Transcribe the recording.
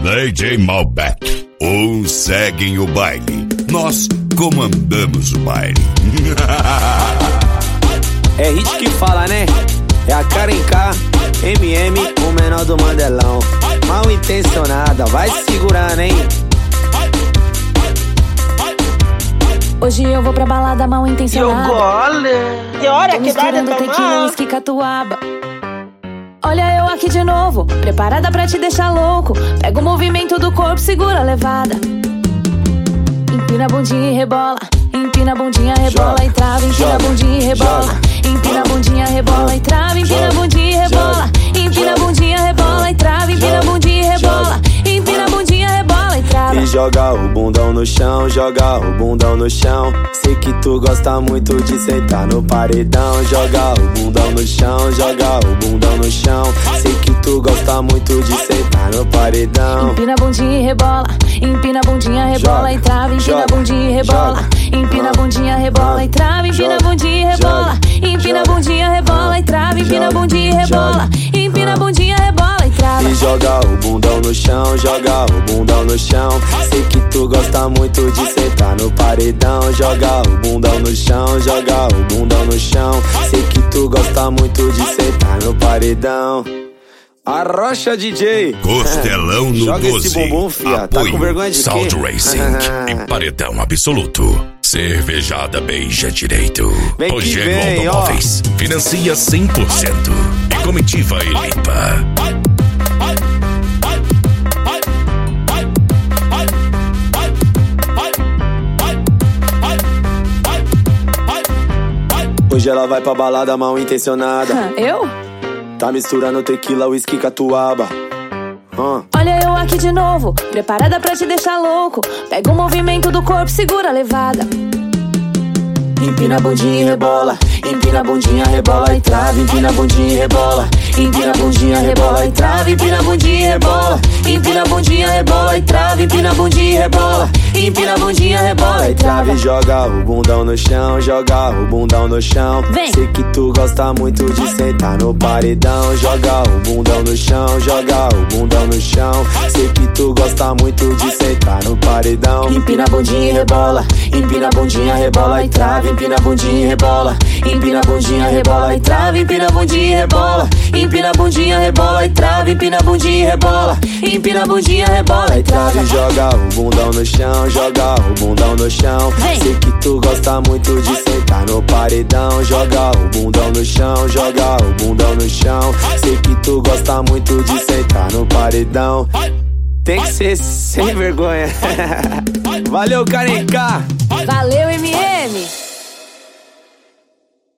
DJ Malbec. Uns seguem o baile, nós comandamos o baile. É hit que fala, né? É a Karen K, MM, o menor do Mandelão. Mal intencionada, vai segurando, hein? Hoje eu vou pra balada mal intencionada. Eu gole. Que hora que vai misturando tequila, whisky, catuaba. Olha eu aqui de novo, preparada pra te deixar louco. Pega o movimento do corpo, segura a levada. Empina a bundinha e rebola. Empina a bundinha, rebola e trava. Empina a bundinha e rebola. Empina a bundinha, rebola e trava. Empina a bundinha e rebola. Empina a bundinha, rebola e trava. Empina a bundinha e rebola. Empina a bundinha, rebola e trava. E joga o bundão no chão, joga o bundão no chão. Sei que tu gosta muito de sentar no paredão. Joga o bundão no chão, joga o bundão no chão. Sei que tu gosta muito de sentar no paredão. Empina a bundinha e rebola. Empina a bundinha, rebola e trava. Empina a bundinha e rebola. Empina a bundinha, rebola e trava. Empina a bundinha e rebola. Empina a bundinha, rebola e trava. Empina a bundinha e rebola. Empina a bundinha, rebola e trava. E joga o bundão no chão, joga o bundão no chão. Sei que tu gosta muito de sentar no paredão. Joga o bundão no chão, joga o bundão no chão. Sei que tu gosta muito de sentar no paredão. Arrocha, DJ. Costelão no Joga 12. esse bumbum, fia. Apoio, Tá com vergonha de Salt quê? Racing e Paredão Absoluto. Cervejada beija direito. Vem que Rogério vem, Automóveis. Financia 100%. E Comitiva Elipa. Hoje ela vai pra balada mal intencionada. Eu? Tá misturando tequila, whisky, catuaba. Olha eu aqui de novo, preparada pra te deixar louco. Pega o movimento do corpo, segura a levada. Empina a bundinha e rebola. Empina a bundinha, rebola e trava. Empina a bundinha e rebola. Empina a bundinha, rebola e trava. Empina a bundinha e rebola. Empina a bundinha, rebola e trava. Empina a bundinha e rebola. Empina a bundinha, rebola e trava. E joga o bundão no chão, joga o bundão no chão. Vem. Sei que tu gosta muito de sentar no paredão. Joga o bundão no chão, joga o bundão no chão. Sei que tu gosta muito de sentar no paredão. Empina a bundinha e rebola. Empina a bundinha, rebola e trava. Empina a bundinha e rebola. Empina a bundinha, rebola e trava. Empina a bundinha e rebola. Empina a bundinha, rebola e trava. Empina a bundinha e rebola. Empina a bundinha, rebola e trava. E joga o bundão no chão, joga o bundão no chão. Vem. Sei que tu gosta muito de sentar no paredão. Joga o bundão no chão, joga o bundão no chão. Sei que tu gosta muito de sentar no paredão. Tem que ser sem vergonha. Valeu, Karen K. Valeu, MM.